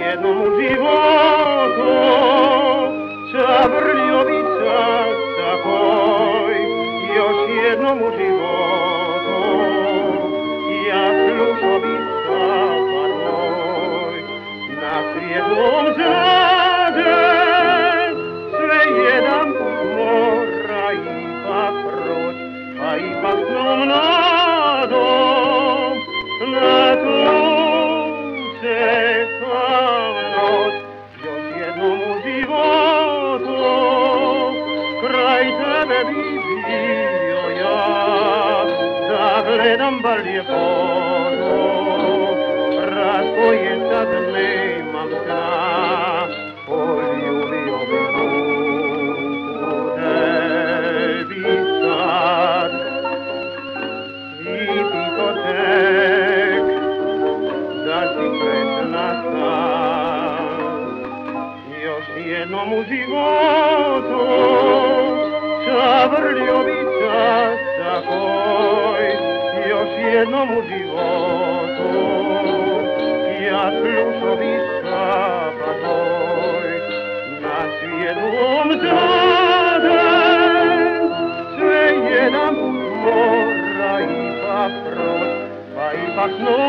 jednom u životu zavrljio bi sad takoj, još jednom u životu ja slušao bi zapad moj. Na svijetlom zade sve jedan put mora ipak proć, a ipak snom nadom na to čekam noć. Još jednom u životu kraj tebe bi bio ja, da gledam bar ljepotu, razboje sad nemam sna, poljubio bi ruku tebi sad. I pito tek da si presna sad, još jednom u životu zavrljio bi čas takoj, još jednom u životu ja slušao bi zapad moj. Na svijetlom zade sve jedan put mora ipak proć, pa ipak snom